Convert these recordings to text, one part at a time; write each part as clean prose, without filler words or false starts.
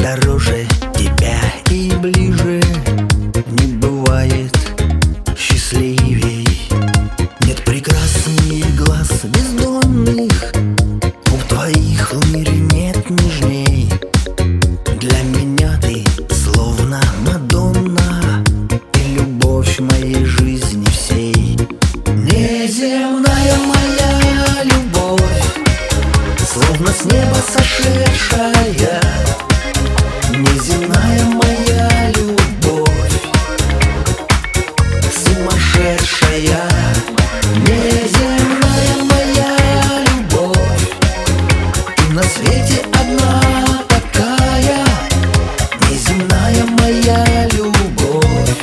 дороже тебя и ближе не бывает счастливей. Нет прекраснее глаз бездонных, губ твоих в мире нет нежней. Для меня ты словно Мадонна, и любовь моей жизни всей. Неземная моя любовь, словно с неба сошедшая. Неземная моя любовь, сумасшедшая. Неземная моя любовь, ты на свете одна такая. Неземная моя любовь,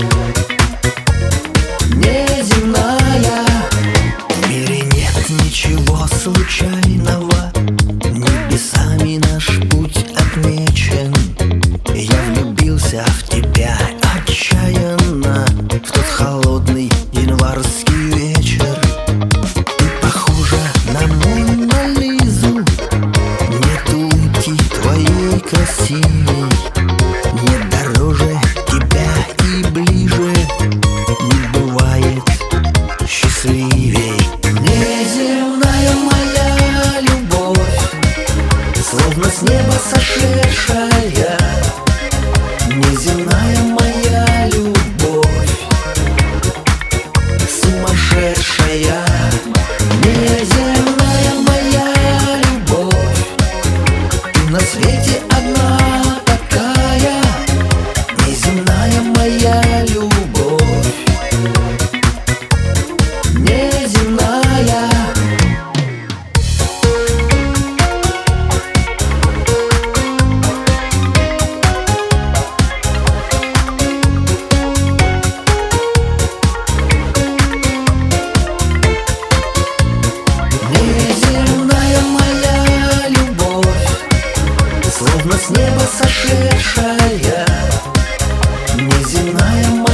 неземная. В мире нет ничего случайного, небесами наш путь отмечен. Я влюбился в тебя отчаянно в тот холодный январский вечер. Ты похожа на Мону Лизу, нет улыбки твоей красивой. Нет дороже тебя и ближе не бывает счастливей. Неземная моя любовь, словно с неба сошедшая. Неземная моя любовь, сумасшедшая. Неземная моя любовь, ты на свете одна такая. Неземная моя любовь, неземная. Неземная моя любовь, словно с неба сошедшая. Неземная